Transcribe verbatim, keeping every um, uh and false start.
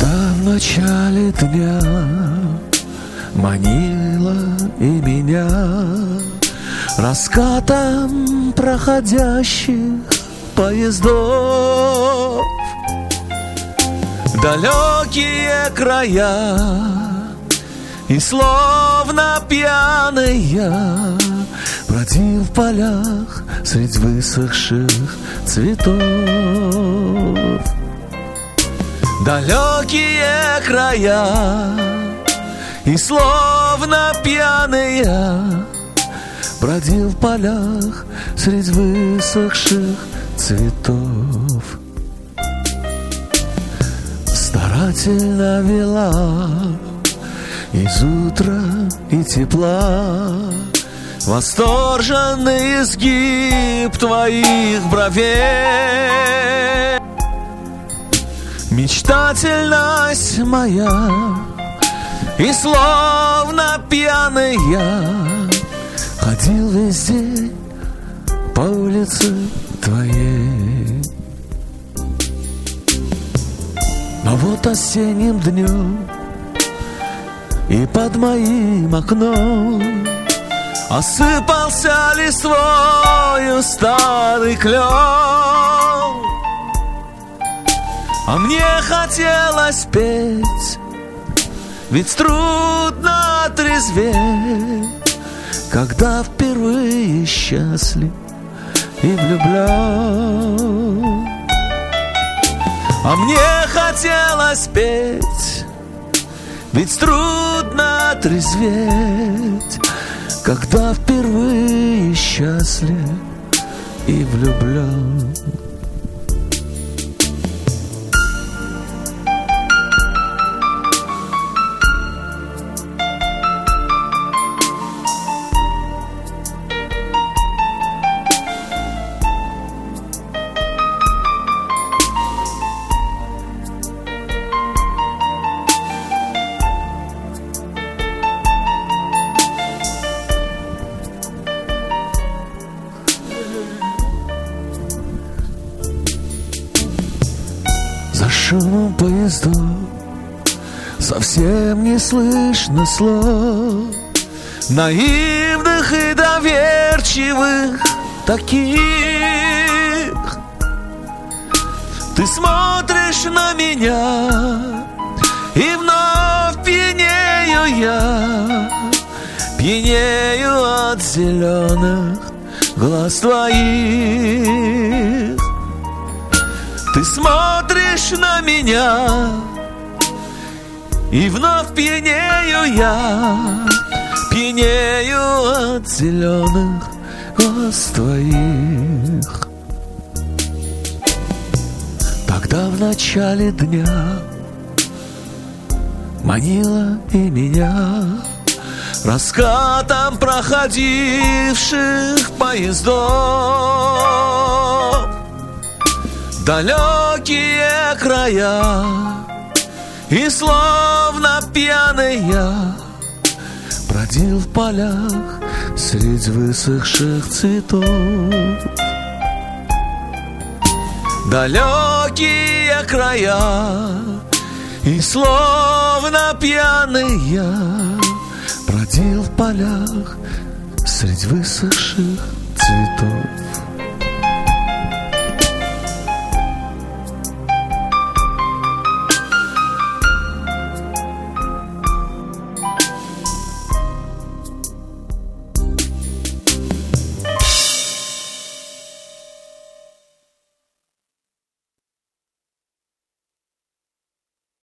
В начале дня манила и меня раскатом проходящих поездов. Далекие края, и словно пьяный я бродил в полях средь высохших цветов. Далекие края, и словно пьяный я бродил в полях средь высохших цветов. Старательно вела из утра и тепла восторженный изгиб твоих бровей. Мечтательность моя, и словно пьяный я ходил весь день по улице твоей. Но вот осенним днем и под моим окном осыпался листвою старый клен. А мне хотелось петь, ведь трудно отрезветь, когда впервые счастлив и влюблен. А мне хотелось петь, ведь трудно отрезветь, когда впервые счастлив и влюблен. За шумом поездов совсем не слышно слов наивных и доверчивых таких. Ты смотришь на меня, и вновь пьянею я, пьянею от зеленых глаз твоих. Ты смотришь на меня, и вновь пьянею я, пьянею от зеленых глаз твоих. Тогда в начале дня манила и меня раскатом проходивших поездов. Далекие края, и словно пьяный я бродил в полях средь высохших цветов. Далекие края, и словно пьяный я бродил в полях средь высохших цветов.